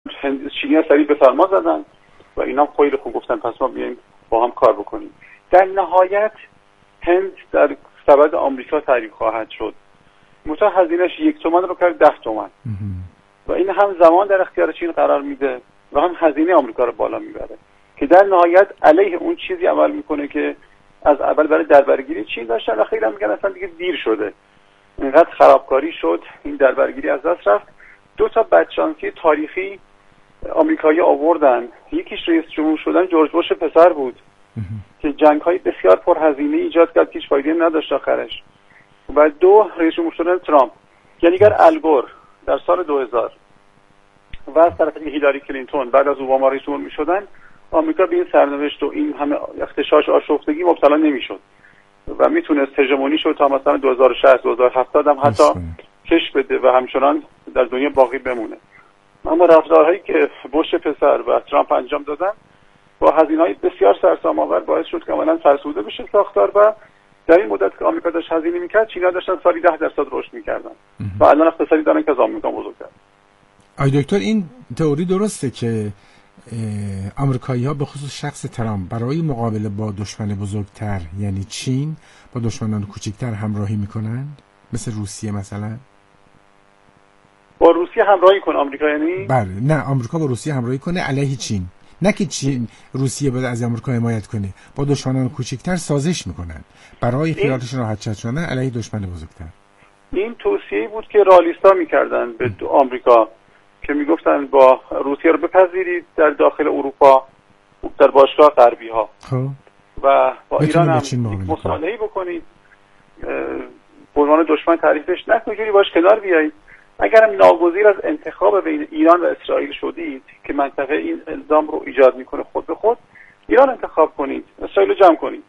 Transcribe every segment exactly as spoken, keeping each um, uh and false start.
چینی‌ها سریع به فرما زدن و اینا خیلی خوب گفتن پس ما بیایم با هم کار بکنیم. در نهایت هند در سبد آمریکا تعریف خواهد شد. مثلا هزینه‌اش یک تومن رو کرد ده تومن و این هم زمان در اختیار چین قرار میده و هم هزینه آمریکا رو بالا میبره که در نهایت علیه اون چیزی عمل میکنه که از اول برای دربارگیری چین داشتن و خیلی هم میگن اصلا دیگه دیر شده، اینقدر خرابکاری شد این دربارگیری از دست رفت. دو تا بدشانسی تاریخی آمریکایی آوردن، یکیش رئیس جمهور شدن جورج بوش پسر بود که جنگ‌های بسیار پرهزینه ایجاد کرد که هیچ فایده نداشت آخرش، و دو رئیس جمهور شدن ترامپ. یعنی اگر الگور در سال دو هزار و از طرف هیلاری کلینتون بعد از اوباما رئیس جمهور می‌شدن، آمریکا به این سرنوشت و این همه اختشاش آشفتگی مبتلا نمی‌شد و میتونست هژمونیش رو تا مثلا دو هزار و شصت دو هزار و هفتاد هم حتی کش بده و همچنان در دنیا باقی بمونه. اما رفتارهایی که بوش پسر و ترامپ انجام دادن با هزینه‌های بسیار سرسام‌آور باعث شد که عملاً فرسوده بشه ساختار و در این مدت که آمریکا داشت هزینه می‌کرد چینی‌ها داشتن سالی ده درصد رشد می‌کردن و الان اقتصادی دارن که از آمریکا بزرگتر. آی دکتر این تئوری درسته که آمریکایی‌ها به خصوص شخص ترامپ برای مقابله با دشمن بزرگتر یعنی چین با دشمنان کوچکتر همراهی می‌کنن، مثل روسیه مثلا؟ با روسیه همراهی کنه آمریکا یعنی؟ بله، نه آمریکا با روسیه همراهی کنه علیه چین، نه که چین روسیه باید از آمریکا حمایت کنه، با دشمنان کوچکتر سازش میکنن برای خیالشون راحت شدن علیه دشمن بزرگتر. این توصیه‌ای بود که رالیستا میکردن به آمریکا که میگفتن با روسیه رو بپذیرید در داخل اروپا در باشگاه غربی ها خب و با ایران هم مصالحه‌ای بکنید، به عنوان دشمن تعریفش نکنید، جوری باش کنار بیایید. اگرم ناگزیر از انتخاب بین ایران و اسرائیل شدید که منطقه این الزام رو ایجاد میکنه خود به خود، ایران انتخاب کنید، اسرائیل رو جمع کنید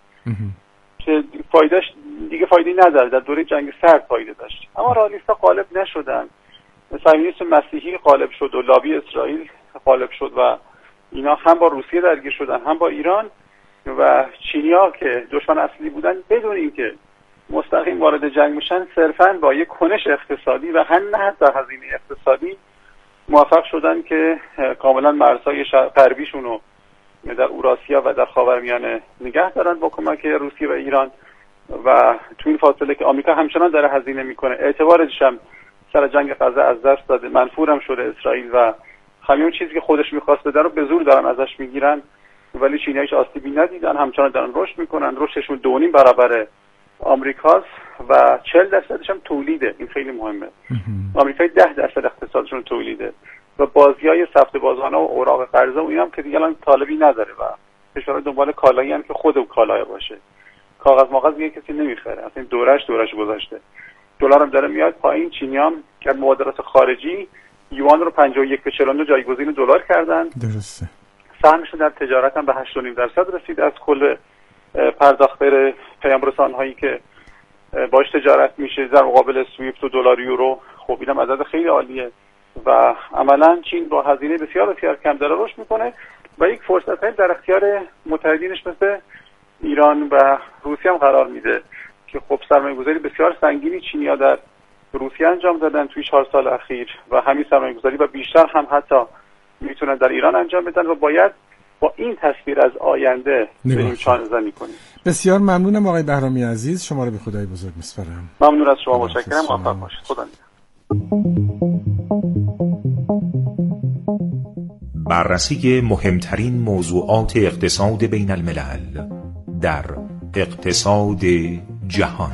که فایدهش دیگه فایده‌ای نداره، در دوره جنگ سرد فایده داشت. اما رالیستا غالب نشدن، صهیونیسم مسیحی غالب شد و لابی اسرائیل غالب شد و اینا هم با روسیه درگیر شدن هم با ایران و چینی‌ها که دشمن اصلی بودن بدون اینکه مستقیم وارد جنگ میشن صرفاً با یک کنش اقتصادی و هم نه حتی هزینه اقتصادی موفق شدن که کاملا مرزهای غربیشون رو در اوراسیا و در خاورمیانه نگه دارن با کمک روسیه و ایران و تو این فاصله که آمریکا همچنان داره هزینه میکنه، اعتبارش هم سر جنگ غزه از دست داده، منفورم شده اسرائیل و همین چیزی که خودش میخواست بده رو به زور دارن ازش میگیرن، ولی چینی‌ها هیچ آسیبی ندیدن، همچنان دارن رشد میکنن، رشدشون دو و نیم برابر آمریکاست و چهل درصدش هم تولیده. این خیلی مهمه. آمریکا ده درصد اقتصادشون تولیده و بازیای سفت بازانه و اوراق قرضه و اینام که دیگه الان طالبی نداره و کشورها دنبال کالایی ان که خود کالای باشه. کاغذ ماغذ دیگه کسی نمیخره، اصلا دورش دورش گذاشته. دلار هم داره میاد پایین. چینیام که مبادلات خارجی یوان رو پنجاه و یک به چهل و دو جایگزین دلار کردن. درسته. سهمشون در تجارت هم به هشت و نیم درصد رسید از کل پرداخت پیام رسان‌هایی که باش تجارت میشه در مقابل سویفت و دلار یورو. خب اینم عدد خیلی عالیه و عملاً چین با هزینه بسیار بسیار کم داره رشد میکنه و یک فرصت در اختیار متحدینش مثل ایران و روسیه هم قرار میده که خب سرمایه‌گذاری بسیار سنگینی چینی‌ها در روسیه انجام دادن توی چهار سال اخیر و همین سرمایه‌گذاری و بیشتر هم حتی میتونن در ایران انجام بدن و باید با این تصویر از آینده بریم چانه زنی کنیم. بسیار ممنونم آقای بهرامی عزیز، شما رو به خدای بزرگ میسپارم. ممنون از شما، متشکرم، موفق باشید. خدا نگهدار. بررسی مهمترین موضوعات اقتصاد بین الملل در اقتصاد جهان.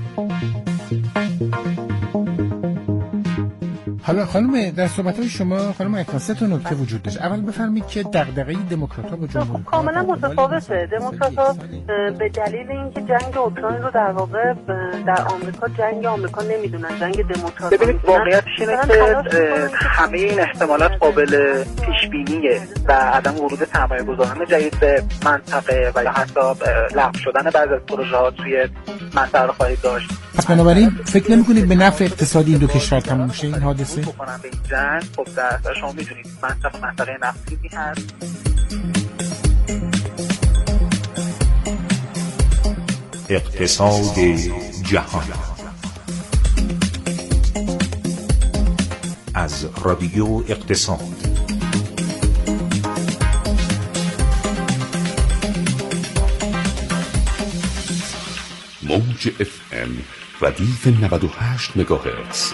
حالا خانم در صحبت‌های شما خانم اکرام سه تا نکته وجود داشت. اول بفرمایید که دغدغه دموکرات‌ها با جمهوری‌ها کاملا متفاوته. دموکرات‌ها به دلیل اینکه جنگ اوکراین رو در واقع در آمریکا جنگ آمریکا نمیدونن، جنگ دموکرات. ببینید واقعیتش اینه که همه این احتمالات قابل پیش بینیه و عدم ورود سرمایه‌گذاران جدید به منطقه و یا حتی لغو شدن بعضی از پروژه‌ها توی منطقه رو خواهید داشت. پس بنابراین فکر نمی‌کنید به نفع اقتصادی این دو کشور تموم شه این حادثه؟ بکنن به این جنگ. خب در شما می‌دونید منطقه منطقه نفتی هست. اقتصاد جهان از رادیو اقتصاد. موج اف ام ردیف نود و هشت مگاهرتز.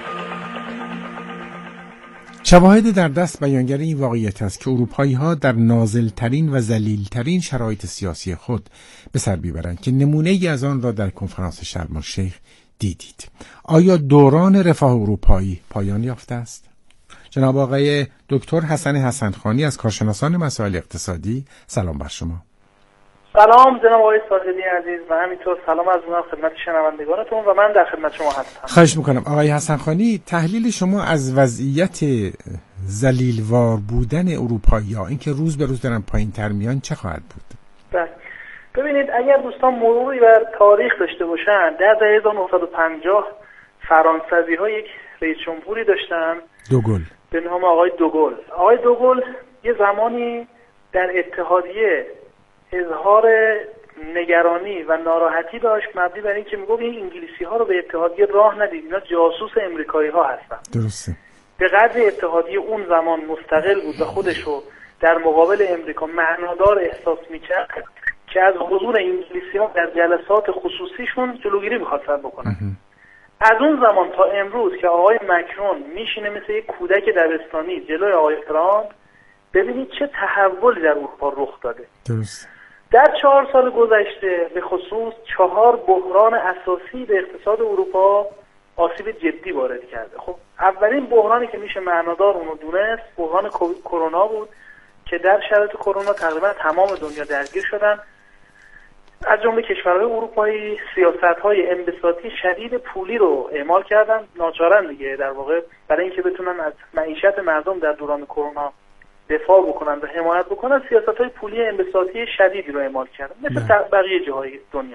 شواهد در دست بیانگر این واقعیت است که اروپایی‌ها در نازل‌ترین و ذلیل‌ترین شرایط سیاسی خود به سر می‌برند که نمونه‌ای از آن را در کنفرانس شرم الشیخ دیدید. آیا دوران رفاه اروپایی پایان یافته است؟ جناب آقای دکتر حسن حسنخانی از کارشناسان مسائل اقتصادی، سلام بر شما. سلام جناب آقای صاحبی عزیز و همینطور سلام از من خدمت شنوندگانتون و من در خدمت شما هستم. خواهش میکنم. آقای حسنخانی، تحلیل شما از وضعیت ذلیلوار بودن اروپایی‌ها، اینکه روز به روز دارن پایین‌تر میان، چه خواهد بود؟ بله. ببینید اگر دوستان مروری بر تاریخ داشته باشن، در دهه هزار و نهصد و پنجاه فرانسوی‌ها یک رئیس جمهوری داشتن، دوگل، به نام آقای دوگل. آقای دوگل یه زمانی در اتحادیه اظهار نگرانی و ناراحتی داشت مبنی بر اینکه میگفت این انگلیسی ها رو به اتحادیه راه ندید، اینا جاسوس امریکایی ها هستن. درسته. به قدر اتحادیه اون زمان مستقل بود و خودش رو در مقابل امریکا معنادار احساس میکرد که از حضور انگلیسی ها در جلسات خصوصیشون جلوگیری میخواستن بکنن. از اون زمان تا امروز که آقای مکرون میشینه مثل یک کودک دبستانی جلوی آقای ترامپ، ببینید چه تحولی در اروپا رخ داده. درست. در چهار سال گذشته به خصوص چهار بحران اساسی به اقتصاد اروپا آسیب جدی وارد کرده. خب اولین بحرانی که میشه معنادار اونو دونست بحران کرونا بود که در شرایط کرونا تقریبا تمام دنیا درگیر شدن، از جمله کشورهای اروپایی سیاست‌های انبساطی شدید پولی رو اعمال کردن، ناچارن دیگه در واقع برای اینکه بتونن از معیشت مردم در دوران کرونا دفاع بکنن و حمایت بکنن، سیاست‌های پولی انبساطی شدیدی رو اعمال کردن مثل بقیه جاهای دنیا.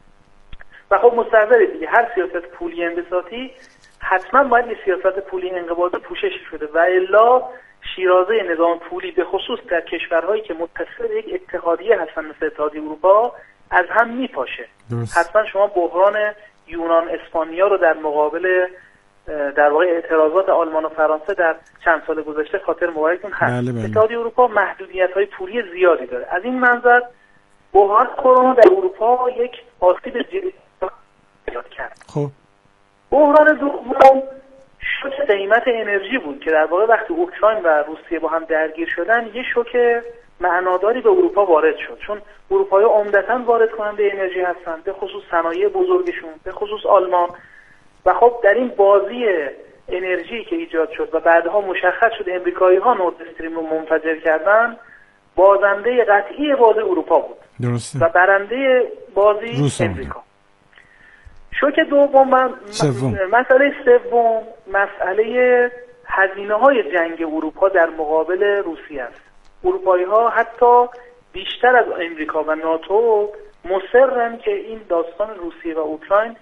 و خب مستحضر دیگه هر سیاست پولی انبساطی حتما باید یه سیاست پولی انقباضی پوشش شده و الا شیرازه نظام پولی به خصوص در کشورهایی که متصل به یک اتحادیه هستن مثل اتحادیه اروپا از هم میپاشه. حتما شما بحران یونان اسپانیا رو در مقابل در واقع اعتراضات آلمان و فرانسه در چند سال گذشته خاطر مبارکتون هست. بله بله. اتحادیه اروپا محدودیت‌های پولی زیادی داره. از این منظر بحران کرونا در اروپا یک آسیب جدی ایجاد کرد. خب بحران دوم شوک قیمت انرژی بود که در واقع وقتی اوکراین و روسیه با هم درگیر شدن یه شوک معناداری به اروپا وارد شد، چون اروپایی‌ها عمدتاً وارد کننده انرژی هستند، به خصوص صنایع بزرگشون، به خصوص آلمان. و خب در این بازی انرژی که ایجاد شد و بعدها مشخص شد امریکایی‌ها نورد استریم رو منفجر کردن، بازنده قطعی بازی اروپا بود. درسته. و برنده بازی امریکا. شوک دوم من مسئله سوم مسئله هزینه‌های جنگ اروپا در مقابل روسیه است. اروپایی‌ها حتی بیشتر از امریکا و ناتو مصرن که این داستان روسیه و اوکراین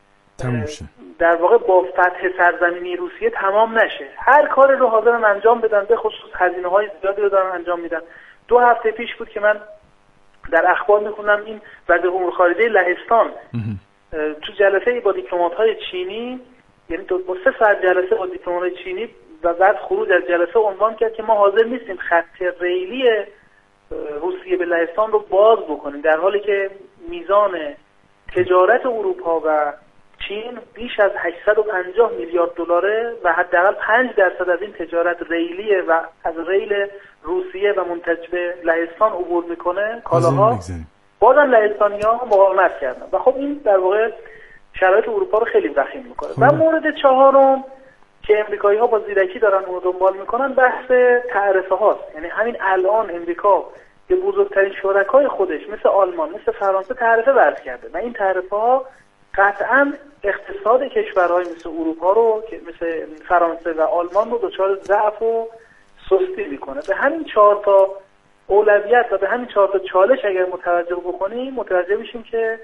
در واقع با فتح سرزمینی روسیه تمام نشه. هر کاری رو حاضرن انجام بدن، به خصوص هزینه‌های زیادی رو دارن انجام میدن. دو هفته پیش بود که من در اخبار میخونم این وزیر امور خارجه لهستان تو جلسه با دیپلمات‌های چینی، یعنی دو با سه ساعت جلسه با دیپلمات‌های چینی و بعد خروج از جلسه عنوان کرد که ما حاضر نیستیم خط ریلی روسیه به لهستان رو باز بکنیم، در حالی که میزان تجارت اروپا و چین بیش از هشتصد و پنجاه میلیارد دلاره و حداقل پنج درصد از این تجارت ریلیه و از ریل روسیه و منتج به لهستان عبور میکنه کالاها. بازم لهستانی‌ها مقاومت کردن و خب این در واقع شرایط اروپا رو خیلی وخیم میکنه. و مورد چهارم که امریکایی‌ها با زیرکی دارن اون رو دنبال میکنن بحث تعرفه هاست. یعنی همین الان امریکا به بزرگترین شرکای خودش مثل آلمان، مثل فرانسه تعرفه وضع کرده و این تعرفه ها قطعاً اقتصاد کشورهای مثل اروپا رو که مثل فرانسه و آلمان رو دچار ضعف و سستی میکنه. به همین چهار تا اولویت و به همین چهار تا چالش اگر متوجه بکنیم متوجه میشیم که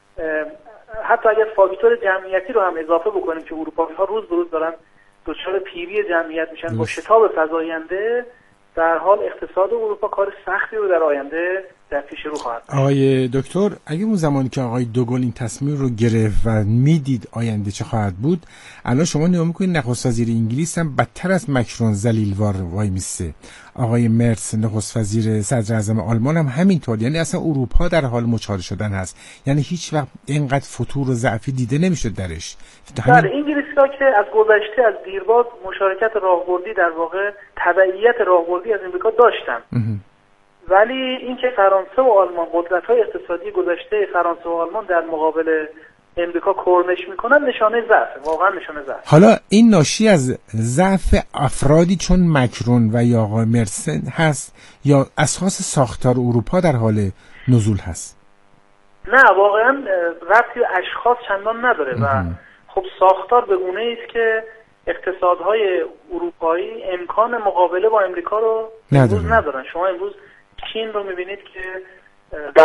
حتی اگر فاکتور جمعیتی رو هم اضافه بکنیم که اروپایی‌ها روز به روز دارن دچار پیری جمعیت میشن با شتاب فزاینده، در حال اقتصاد اروپا کار سختی رو در آینده در پیش رو خواهد. آقای دکتر، اگه اون زمانی که آقای دوگل این تصمیم رو گرفت و میدید آینده چه خواهد بود، الان شما نگاه میکنید نخست وزیر انگلیس هم بدتر از مکرون ذلیلوار وای میسته، آقای مرس نخست وزیر صدر اعظم آلمان هم همینطور. یعنی اصلا اروپا در حال مچاله شدن هست، یعنی هیچ وقت اینقدر فتور و ضعفی دیده نمیشد درش. بله، انگلیس‌ها که از گذشته از دیرباز مشارکت راهبردی در واقع تبعیت راهبردی از امریکا داشتن، ولی اینکه فرانسه و آلمان قدرت‌های اقتصادی گذشته فرانسه و آلمان در مقابل امریکا کرنش میکنن نشانه ضعف، واقعا نشانه ضعف. حالا این ناشی از ضعف افرادی چون مکرون و یا آقای مرسن هست یا اساس ساختار اروپا در حال نزول هست؟ نه، واقعا ربطی به اشخاص چندان نداره و خب ساختار به گونه‌ای است که اقتصادهای اروپایی امکان مقابله با امریکا رو امروز ندارن. شما امروز چین رو میبینید که در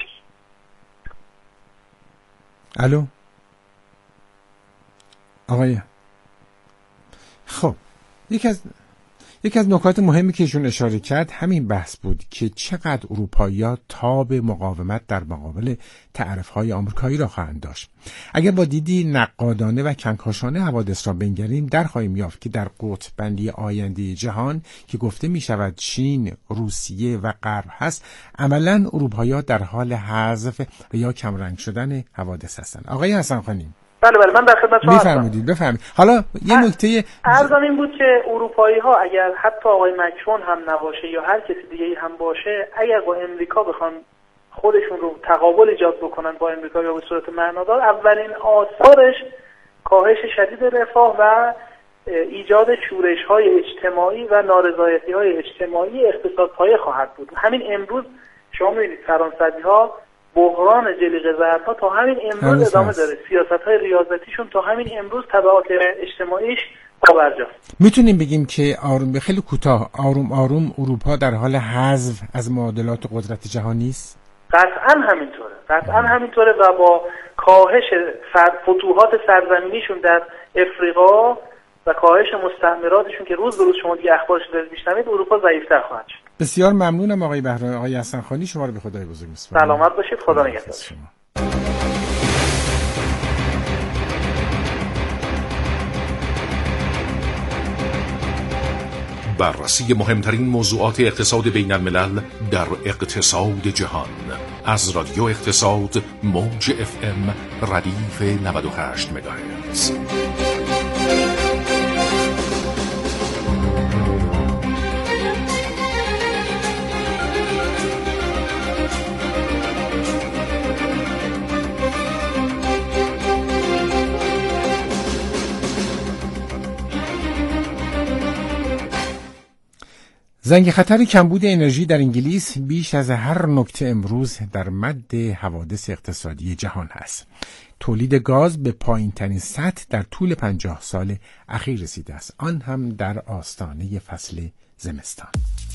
الو آقای خب یک از یک از نکات مهمی که ایشون اشاره کرد همین بحث بود که چقدر اروپایی‌ها تاب مقاومت در مقابل تعرفه‌های آمریکایی را خواهند داشت. اگر با دیدی نقادانه و کنکاشانه حوادث را بنگریم، در خواهیم یافت که در قطب بندی آینده جهان که گفته می شود چین، روسیه و غرب هست، عملاً اروپایی‌ها در حال حذف و یا کمرنگ شدن حوادث هستند. آقای حسن خانی. بله بله، من در خدمت شما هستم. می‌فرمایید بفرمایید. حالا یه نکته عرضم این بود که اروپایی‌ها اگر حتی آقای مکرون هم نباشه یا هر کسی دیگه‌ای هم باشه، اگر با امریکا بخوان خودشون رو تقابل ایجاد بکنن با امریکا یا به صورت معنادار، اولین آثارش کاهش شدید رفاه و ایجاد شورش‌های اجتماعی و نارضایتی‌های اجتماعی اقتصادپایه خواهد بود. همین امروز شما می‌بینید فرانسوی‌ها بحران جلیقه زردها تا همین امروز ادامه داره، سیاست‌های ریاضتیشون تا همین امروز تبعات اجتماعیش پابرجاست. میتونیم بگیم که آروم به خیلی کوتاه آروم آروم اروپا در حال حذف از معادلات قدرت جهانی است؟ قطعاً همینطوره، قطعاً همینطوره و با کاهش فتوحات سرزمینیشون در افریقا و کاهش مستعمراتشون که روز به روز شما دیگه اخبارش دارید میشنوید، اروپا ضعیف‌تر خواهد شد. بسیار ممنونم آقای بهرام. آقای حسن خانی شما رو به خدای بزرگ می‌سپارم. سلامت باشید، خدا نگهدار شما. بررسی مهمترین موضوعات اقتصاد بین الملل در اقتصاد جهان از رادیو اقتصاد موج اف ام ردیف نود و هشت مگاهرتز. زنگ خطر کمبود انرژی در انگلیس بیش از هر نکته امروز در مد حوادث اقتصادی جهان است. تولید گاز به پایین ترین سطح در طول پنجاه سال اخیر رسیده است، آن هم در آستانه فصل زمستان.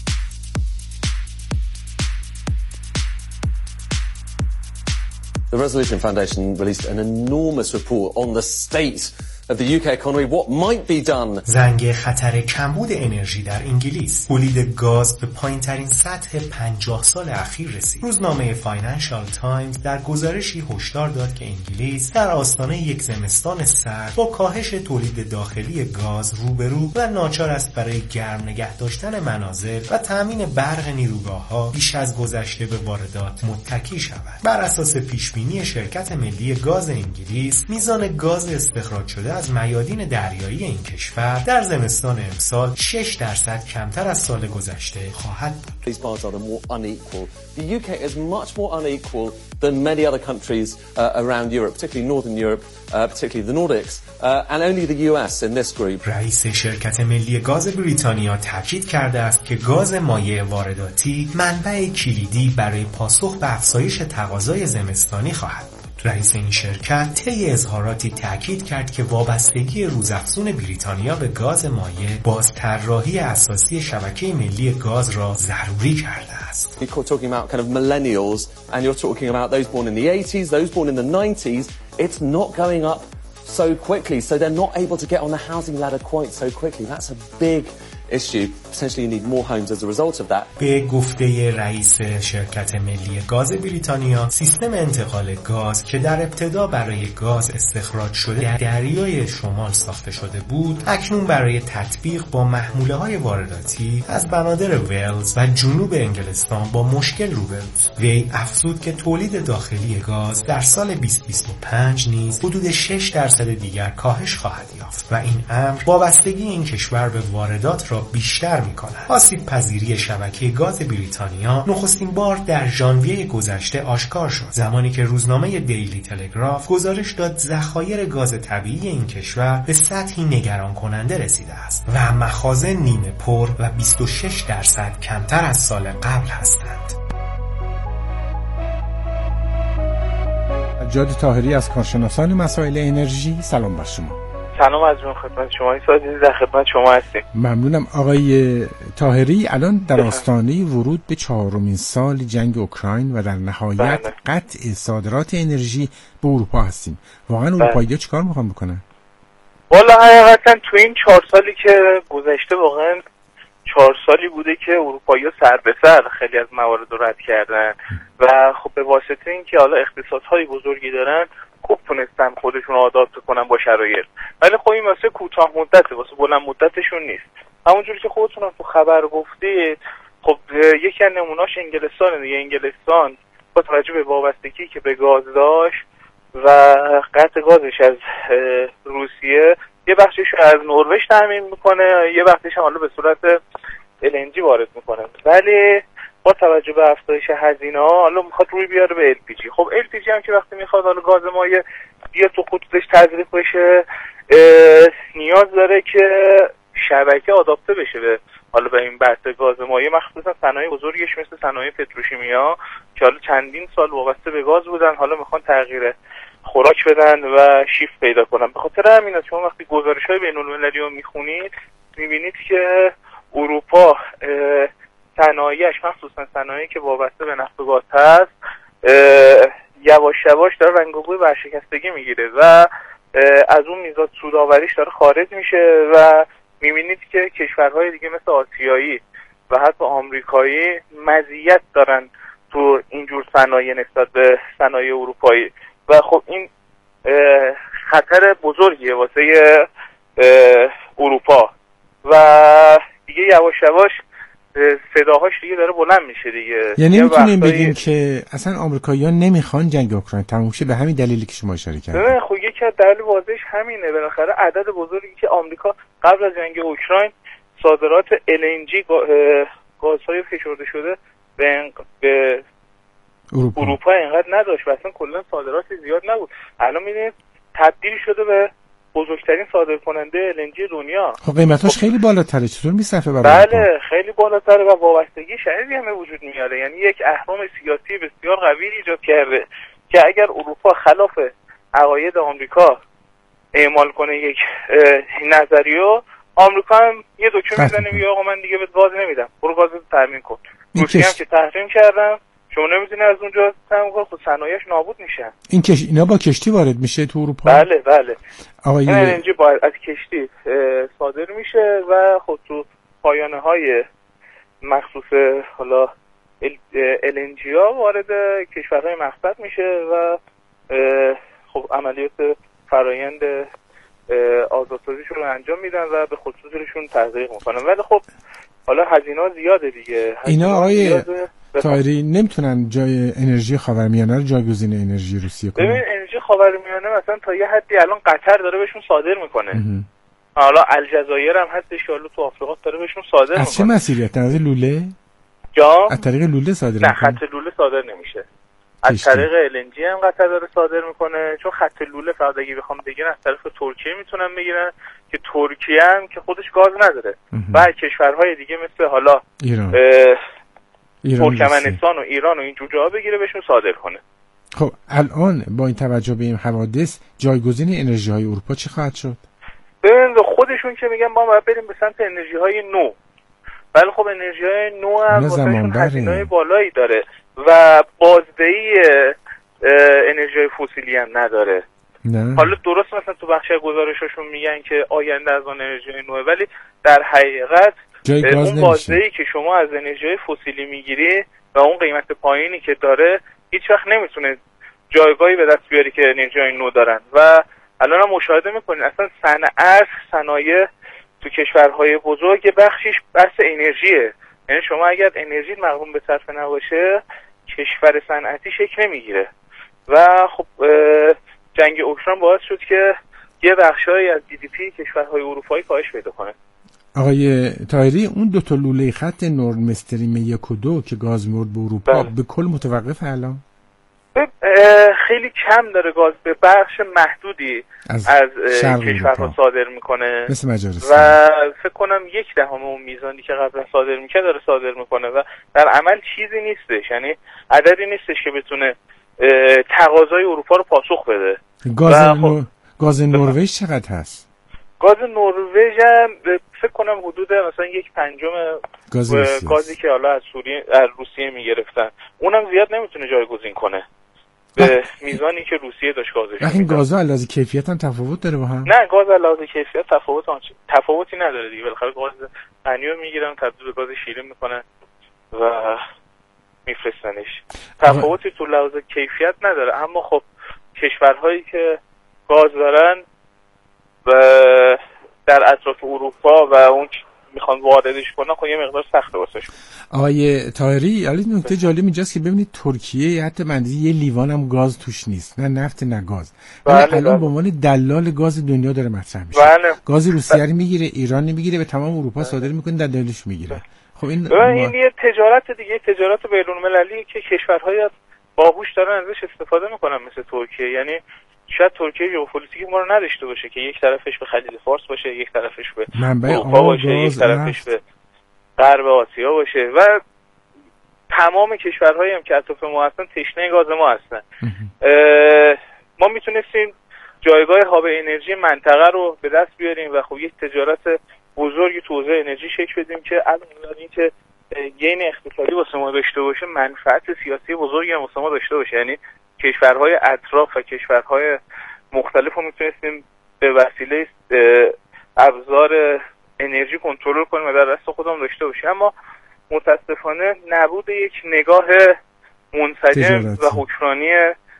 The Resolution Foundation released an enormous report on the state of the U K economy, what might be done. زنگ خطر کمبود انرژی در انگلیس. تولید گاز به پایین‌ترین سطح پنجاه سال اخیر رسید. روزنامه فاینانشال تایمز در گزارشی هشدار داد که انگلیس در آستانه یک زمستان سرد با کاهش تولید داخلی گاز روبرو و ناچار است برای گرم نگه داشتن منازل و تامین برق نیروگاه‌ها بیش از گذشته به واردات متکی شود. بر اساس پیشبینی شرکت ملی گاز انگلیس، میزان گاز استخراج شده از میادین دریایی این کشور در زمستان امسال شش درصد کمتر از سال گذشته خواهد بود. These parts are more unequal. The U K is much more unequal than many other countries uh, around Europe, particularly Northern Europe, uh, particularly the Nordics, uh, and only the U S in this group. رئیس شرکت ملی گاز بریتانیا تاکید کرده است که گاز مایع وارداتی منبع کلیدی برای پاسخ به افزایش تقاضای زمستانی خواهد بود. رئیس این شرکت طی اظهاراتی تاکید کرد که وابستگی روزافزون بریتانیا به گاز مایع باز طراحی اساسی شبکه ملی گاز را ضروری کرده است. You're talking about kind of millennials and you're talking about those born in the eighties, those born in the nineties. It's not going up so quickly, so they're not able to get on the housing ladder quite so quickly. That's a big issue. potentially you need more homes as a result of that. به گفته رئیس شرکت ملی گاز بریتانیا، سیستم انتقال گاز که در ابتدا برای گاز استخراج شده در دریای شمال ساخته شده بود، اکنون برای تطبیق با محموله‌های وارداتی از بنادر ولز و جنوب انگلستان با مشکل روبروست. وی افزود که تولید داخلی گاز در سال بیست بیست و پنج نیز حدود شش درصد دیگر کاهش خواهد یافت و این امر وابستگی این کشور به واردات را بیشتر می‌کند. آسیب پذیری شبکه گاز بریتانیا نخستین بار در ژانویه گذشته آشکار شد، زمانی که روزنامه دیلی تلگراف گزارش داد ذخایر گاز طبیعی این کشور به سطحی نگران کننده رسیده است و مخازن نیمه پر و بیست و شش درصد کمتر از سال قبل هستند. سجاد طاهری از کارشناسان مسائل انرژی، سلام بر شما. سلام از من خدمت شما عزیز، در خدمت شما هستیم. ممنونم. آقای طاهری، الان در آستانه ورود به چهارمین سال جنگ اوکراین و در نهایت بله. قطع صادرات انرژی به اروپا هستیم. واقعا اروپایی‌ها چیکار میخوان بکنن؟ والا حقیقتا تو این چهار سالی که گذشته واقعا چهار سالی بوده که اروپایی‌ها سر به سر خیلی از موارد رو رد کردن و خب به واسطه اینکه حالا اقتصادهای بزرگی دارن خوب تونستن خودشون رو آداپت کنن با شرایط، ولی خب این واسه کوتاه مدته، واسه بلند مدتشون نیست. همونجوری که خودتون هم تو خبر گفتید، خب یکی از نمونه‌اش انگلستان دیگه. انگلستان با توجه به وابستگی که به گاز داشت و قطع گازش از روسیه، یه بخشش رو از نروژ تامین میکنه، یه بخشش هم حالا به صورت ال ان جی وارد میکنه، ولی با توجه به افزایش هزینه ها حالا میخواد روی بیاره به ال پی جی. خب ال پی جی هم که وقتی میخواد حالا گاز مایع بیاد تو خطوطش تزریق بشه، نیاز داره که شبکه آداپته بشه به حالا به این بحث گاز مایع، مخصوصا صنایع بزرگش مثل صنایع پتروشیمیا که حالا چندین سال وابسته به گاز بودن، حالا میخوان تغییر خوراک بدن و شیفت پیدا کنن. به خاطر همین است شما وقتی گزارش‌های بین‌المللی رو میخونید میبینید که اروپا صنایعش، مخصوصا صنایعی که وابسته به نفت و گاز هست، یواش یواش داره رنگ و بوی ورشکستگی میگیره و از اون میزان سودآوریش داره خارج میشه و میبینید که کشورهای دیگه مثل آسیایی و حتی آمریکایی مزیت دارن تو اینجور صنایع نسبت به صنایع اروپایی و خب این خطر بزرگیه واسه اروپا و دیگه یواش یواش صداهاش دیگه داره بلند میشه دیگه. یعنی میتونیم بگیم که اصلا آمریکایی‌ها نمیخوان جنگ اوکراین تموم شه، به همین دلیلی که شما اشاره کردید. خب یکی از دلایل واضحش همینه. بالاخره عدد بزرگی که آمریکا قبل از جنگ اوکراین صادرات ال ان جی گازهای فشرده شده به به اروپا, اروپا اینقدر نداشت و اصلا کلا صادرات زیاد نبود. الان میبینید تبدیل شده به بزرگترین صادرکننده ال ان جی دنیا. خب قیمتاش خب خیلی بالاتره، چطور میصرفه برای بله اروپا؟ خیلی بالاتره و وابستگی شدیدی هم وجود میاره. یعنی یک اهرم سیاسی بسیار قوی ایجاد کرده که اگر اروپا خلاف عقاید آمریکا اعمال کنه یک نظریه، آمریکا هم یه دکمه میزنه میگه آقا من دیگه بهت گاز نمیدم، برو گازت تامین کن. روسیه هم که تحریم کردن، شما نمیتونی از اونجا تامین کنی، خود صنایعش نابود میشه. این کش اینا با کشتی وارد میشه تو اروپا؟ بله بله. آقای ال ان جی باید از کشتی صادر میشه و خود تو پایانه های مخصوص حالا ال ان جی ها وارد کشورهای مقصد میشه و خب عملیات فرایند آزادسازیشون رو انجام میدن و به خصوصشون تزریق میکنن. ولی خب حالا هزینه زیاده دیگه. اینا آقای طاهری نمیتونن جای انرژی خاورمیانه رو جایگزین انرژی روسیه کنن؟ ببین انرژی خاورمیانه مثلا تا یه حدی الان قطر داره بهشون صادر میکنه. حالا الجزایر هم هستش که حالا تو آفریقا داره بهشون صادر میکنه. از چه مسیریت؟ از لوله؟ جا؟ از طریق لوله صادر نه میکنه؟ خط لوله صادر نمیشه. از طریق ال ان جی هم قطر داره صادر میکنه، چون خط لوله فقط اگه بخوام بگیرن از طرف ترکیه میتونن بگیرن که ترکیه هم که خودش گاز نداره و کشورهای دیگه مثل حالا ایران ترکمنستان و ایران و این جور جاها بگیره بهشون صادر کنه. خب الان با این توجه به این حوادث جایگزین انرژی های اروپا چی خواهد شد؟ ببین خودشون که میگن ما باید بریم به سمت انرژی های نو، ولی خب انرژی های نو هم واسهشون هزینه‌های بالایی داره و بازدهی انرژی های فسیلی هم نداره. نه. حالا درست مثلا تو بخش گزارشاشون میگن که آینده از اون انرژی نوه، ولی در حقیقت اون بازدهی که شما از انرژی فسیلی میگیری و اون قیمت پایینی که داره هیچ وقت نمیتونه جایگاهی به دست بیاری که انرژی نو دارن. و الان هم مشاهده میکنین اصلا صنعت صنایع تو کشورهای بزرگ بخشیش بحث انرژیه. یعنی شما اگر انرژی مقرون به صرفه نباشه کشور صنعتی شکل نمیگیره. و خب جنگ اوکراین باعث شد که یه بخشایی از دی دی پی کشورهای اروپایی کاهش پیدا کنه. آقای طاهری، اون دو تا لوله خط نورد استریم یک و دو که گاز میورد به اروپا بله. به کل متوقف الان؟ خیلی کم داره گاز به بخش محدودی از, از کشورها صادر میکنه مثل مجارستان و فکر کنم یک دهم اون میزانی که قبلا صادر میکنه داره صادر میکنه و در عمل چیزی نیستش، یعنی عددی نیستش که بتونه تقاضای اروپا رو پاسخ بده. گاز خب گاز نروژ چقدر هست؟ گاز نروژ هم فکر کنم حدود مثلا یک پنجم گاز گازی که حالا از سوریه از روسیه میگرفتن، اونم زیاد نمیتونه جایگزین کنه به میزانی که روسیه داشت گازش. این گازها علاوه کیفیت هم تفاوت داره با هم؟ نه، گاز علاوه کیفیت تفاوت آنچه تفاوتی نداره دیگه. بالاخره گاز غنی رو میگیرن تبدیل به گاز شیرین میکنن و میفرستنش. تفاوتی تو لحاظ کیفیت نداره. اما خب کشورهایی که گاز دارن و در اطراف اروپا و اون میخوان واردش کنن خب یه مقدار سخته واسهشون. آقای طاهری، علی نکته جالب اینجاست که ببینید ترکیه حتی منزی یه لیوان هم گاز توش نیست، نه نفت نه گاز. بله الان به عنوان دلال گاز دنیا داره مطرح میشه. بله. گاز روسیه رو میگیره، ایران میگیره، به تمام اروپا صادر میکنه، در دلش میگیره. خب این ما... این یه تجارت دیگه، تجارت بین‌المللی که کشورهای باهوش دارن ازش استفاده میکنن مثل ترکیه. یعنی شاید ترکیه ژئوپلیتیک ما رو نداشته باشه که یک طرفش به خلیج فارس باشه، یک طرفش به اروپا باشه، یک طرفش به غرب آسیا باشه و تمام کشورهایی هم که اطراف ما هستن تشنه گاز ما هستن. ما میتونستیم جایگاه هاب انرژی منطقه رو به دست بیاریم و خب یک تجارت بزرگی تو حوزه انرژی شکل بدیم که علاوه این که گین اقتصادی واسه ما داشته باشه، منفعت سیاسی بزرگی هم واسه ما داشته باشه. یعنی کشورهای اطراف و کشورهای مختلف رو میتونستیم به وسیله ابزار انرژی کنترل کنیم و در دست خودمون داشته باشیم. اما متاسفانه نبود یک نگاه منسجم و حکمرانی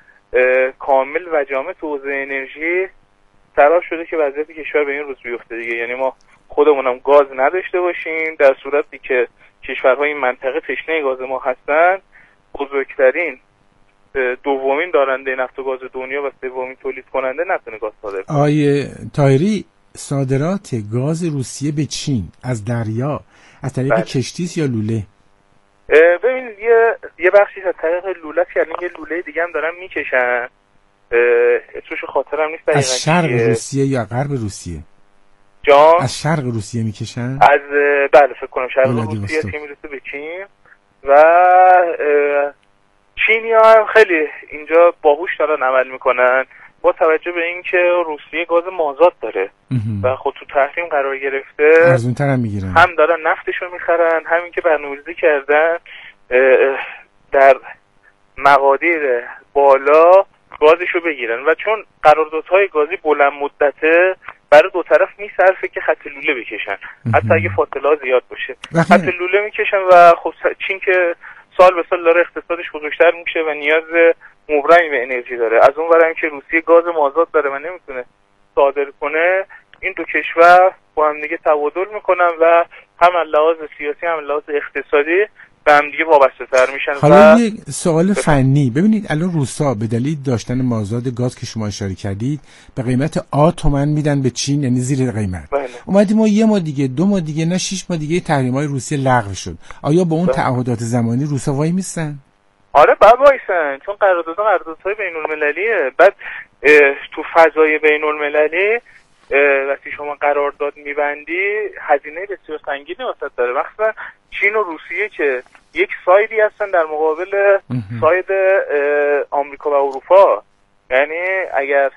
کامل و جامع تو حوزه انرژی سبب شده که وضعیت کشور به این روز بیفته دیگه. یعنی ما خودمونم گاز نداشته باشیم در صورتی که کشورهای این منطقه تشنه گاز ما هستن، بزرگترین دومین دارنده نفت و گاز دنیا و سومین تولید کننده نتونه گاز صادر کنه. آیه طاهری، صادرات گاز روسیه به چین از دریا از طریق بله. کشتیست یا لوله؟ ببینید یه یه بخشی از طریق لوله است، یعنی یه لوله دیگه هم دارن میکشن، اسمش خاطرم نیست دقیقاً. از شرق روسیه یا غرب روسیه؟ جان از شرق روسیه میکشن؟ از بله فکر کنم شرق روسیه که میرسه به چین و چینی‌ها هم خیلی اینجا باهوش دارن عمل میکنن با توجه به اینکه روسیه گاز مازاد داره و خود تو تحریم قرار گرفته، ارزون‌تر هم میگیرن، هم دارن نفتشو میخرن، همین که برنامه‌ریزی کردن در مقادیر بالا گازشو بگیرن و چون قراردادهای گازی بلند مدته برای دو طرف میصرفه که خط لوله بکشن، حتی اگه فاصله زیاد باشه خط لوله میکشن و خب چین که سال به سال داره اقتصادش بزرگتر میشه و نیاز مبرمی به انرژی داره، از اون ورم که روسیه گاز مازاد داره و نمیتونه صادر کنه، این دو کشور با هم دیگه تبادل میکنن و هم لحاظ سیاسی هم لحاظ اقتصادی به هم دیگه وابسته تر میشن. حالا یک سوال فنی، ببینید الان روسا به دلیل داشتن مازاد گاز که شما اشاره کردید به قیمت آ تومن میدن به چین، یعنی زیر قیمت. بله. اومدیم ما یه ماه دیگه، دو ماه دیگه، نه شش ماه دیگه تحریم‌های روسیه لغو شد. آیا با اون بله. تعهدات زمانی روسا وای میستن؟ آره باید وایسن، چون قراردادها قراردادهای بین‌المللیه. بعد تو فضای بین‌المللی وقتی شما قرارداد میبندی هزینه بسیار سنگینی واسه داره، مخصوصا چین و روسیه که یک سایدی هستن در مقابل ساید آمریکا و اروپا. یعنی اگر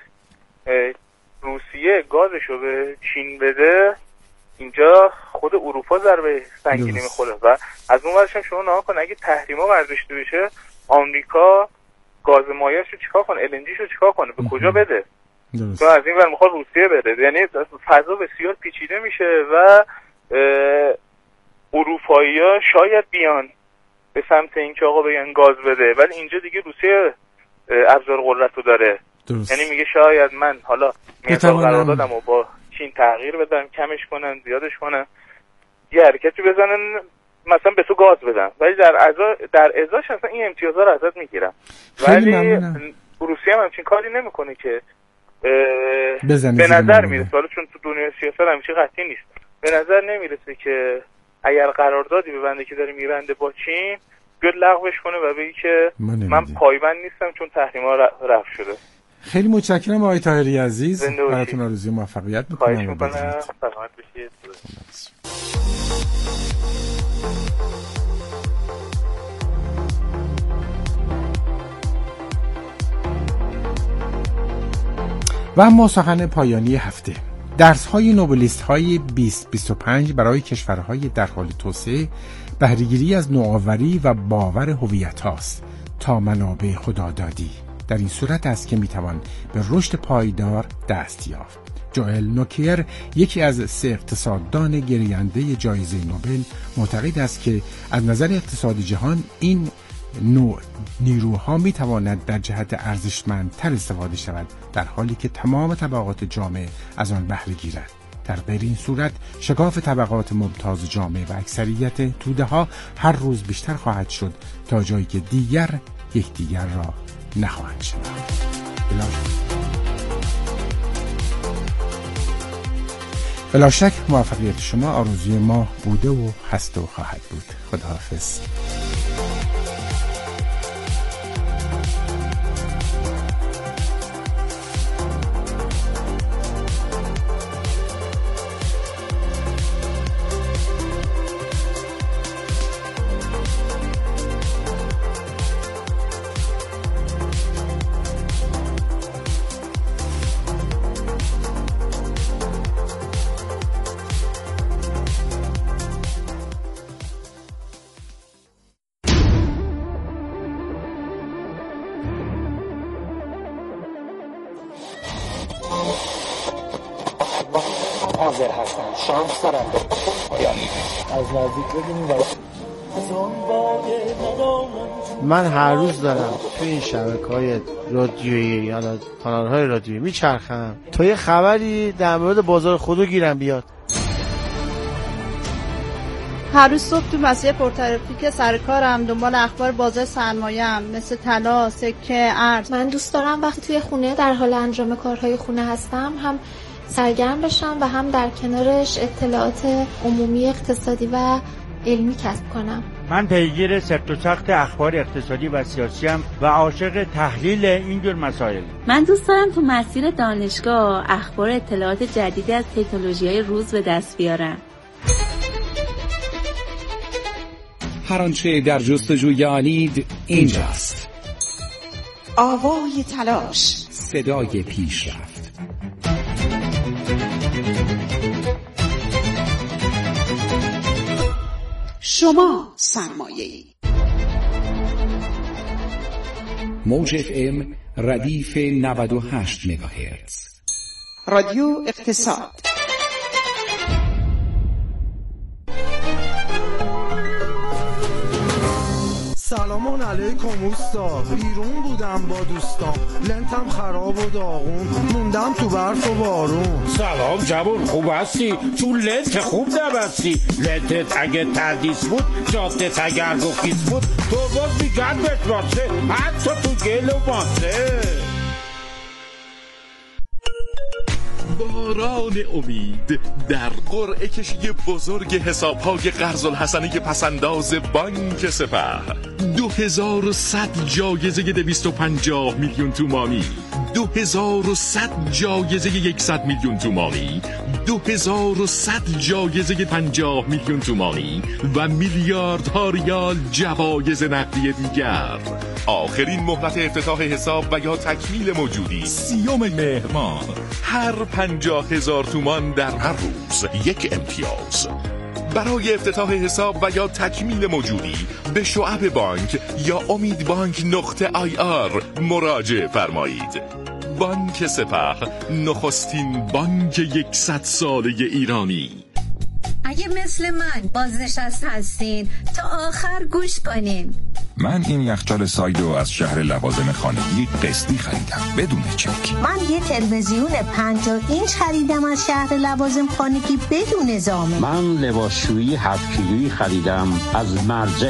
روسیه گازشو به چین بده اینجا خود اروپا ضربه سنگینی میخوره و از اون ورش هم شما نها کن اگه تحریما برداشته بشه آمریکا گاز مایعشو چیکار کنه، ال ان جی شو چیکار کنه، به کجا بده؟ تو از این ور میخواد روسیه بده. یعنی فضا بسیار پیچیده میشه و اروپایی‌ها شاید بیان به سمت اینکه آقا بگن گاز بده، ولی اینجا دیگه روسیه ابزار قدرت رو داره. درست. یعنی میگه شاید من حالا میثاق قراردادمو با چین تغییر بدم، کمش کنن، زیادش کنن، یه حرکتی بزنن مثلا به تو گاز بدن، ولی در ازا در ازاش اصلا این امتیازها رو ازت میگیرم. ولی روسیه هم همچین کاری نمیکنه که به نظر میرسه، حالا چون تو دنیای سیاست همیشه قطعی نیست، به نظر نمیرسه که اگر قراردادی ببنده که داره میبنده با چین بیاد لغوش کنه و بگه که من پایبند نیستم چون تحریم‌ها رفع شده. خیلی متشکرم آقای طاهری عزیز، براتون آرزوی موفقیت میکنم. خواهش میکنم، سلامت باشید. و اما سخن پایانی هفته: درس‌های نوبلیست‌های بیست بیست و پنج برای کشورهای در حال توسعه بهره‌گیری از نوآوری و باور هویت‌هاست تا منابع خدادادی. در این صورت است که میتوان به رشد پایدار دست یافت. جوئل نوکیر، یکی از سه اقتصاددان گرینده جایزه نوبل، معتقد است که از نظر اقتصاد جهان این نوع نیروها می تواند در جهت ارزشمندتر استفاده شود، در حالی که تمام طبقات جامعه از آن بهره گیرد. در غیر این صورت شکاف طبقات ممتاز جامعه و اکثریت توده ها هر روز بیشتر خواهد شد تا جایی که دیگر یکدیگر را نخواهند شناخت. بلا شک موفقیت شما آرزوی ما بوده و هست و خواهد بود. خداحافظ. حاضر هستم شانس دارم از نزدیک ببینیم. من هر روز دارم توی این شبکه‌های رادیویی یا کانال‌های رادیویی میچرخم تا یه خبری در مورد بازار خودرو گیرم بیاد. هر روز صبح تو مسیر پرترافیک سر کارم دنبال اخبار بازار سرمایه‌ام مثل طلا، سکه، ارز. من دوست دارم وقتی توی خونه در حال انجام کارهای خونه هستم هم سرگرم بشم و هم در کنارش اطلاعات عمومی اقتصادی و علمی کسب کنم. من پیگیر سفت و سخت اخبار اقتصادی و سیاسی ام و عاشق تحلیل این جور مسائل. من دوست دارم تو مسیر دانشگاه اخبار اطلاعات جدیدی از تکنولوژی‌های روز به دست بیارم. هر آنچه در جستجوی آنید اینجاست. آوای تلاش، صدای پیشرفت. شما سرمایه‌ای. موج اف ام ردیف نود و هشت مگاهرتز. رادیو اقتصاد. سلام علیکم اوستا. بیرون بودم با دوستام، لنتم خراب و داغون، موندم تو برف و بارون. سلام جوون، خوب هستی؟ تو لنت خوب نبستی. لنتت اگه تردیس بود، جادت اگر گفیس بود، تو باز میگن بتراسه، حتی تو گل و ماسه. باران امید در قرعه کشی بزرگ حساب‌های قرض الحسنه پسنداز بانک سپه. دو هزار و صد جایزه دویست و پنجاه میلیون تومانی، دو هزار و صد جایزه صد میلیون تومانی، دو هزار و صد جایزه پنجاه میلیون تومانی و میلیاردها ریال جوایز نقدی دیگر. آخرین مهلت افتتاح حساب و یا تکمیل موجودی سیوم مهر ماه. هر پنجاه هزار تومان در هر روز یک امتیاز. برای افتتاح حساب و یا تکمیل موجودی به شعب بانک یا امید بانک نقطه آی آر مراجعه فرمایید. بانک سپه، نخستین بانک یکصد ساله ایرانی. اگه مثل من بازنشسته هستین تا آخر گوش کنین. من این یخچال سایدو از شهر لوازم خانگی قسطی خریدم بدون چک. من یه تلویزیون پنجاه اینچ خریدم از شهر لوازم خانگی بدون زامن. من لباسشویی هفت کیلویی خریدم از مرجع